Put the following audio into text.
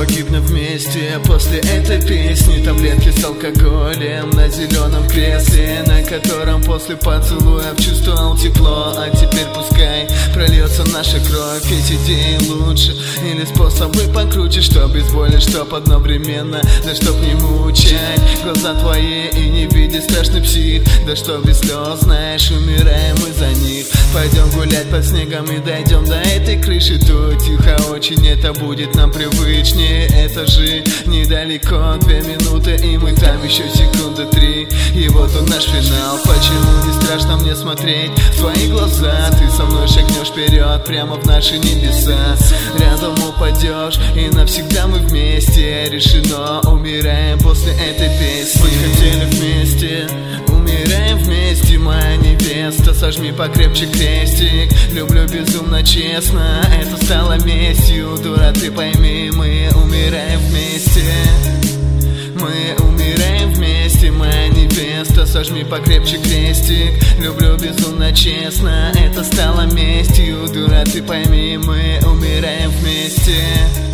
погибнем вместе после этой песни. Таблетки с алкоголем на зеленом кресле, на котором после поцелуев чувствовал тепло. А теперь пускай прольется наша кровь. Есть идеи лучше или способы покруче, что обезболить, чтоб одновременно, да чтоб не мучать глаза твои и не видеть страшный псих. Да что без слез, знаешь, умираем мы за них. Пойдем гулять под снегом и дойдем до этой крыши. Тут тихо очень, это будет нам привычнее. Это же недалеко, 2 минуты и мы там еще секунды 3. И вот он наш финал. Почему не страшно мне смотреть в твои глаза? Ты со мной шагнешь вперед, прямо в наши небеса. Рядом упадешь и навсегда мы вместе. Решено, умираем после этой песни. Мы хотели вместе, умираем вместе, моя невеста. Сожми покрепче крестик, люблю безумно честно. Это стало местью, дура, ты пойми, мы умираем вместе. Мы умираем вместе, моя невеста. Сожми покрепче крестик, люблю безумно честно. Это стало местью, дура, ты пойми, мы умираем вместе.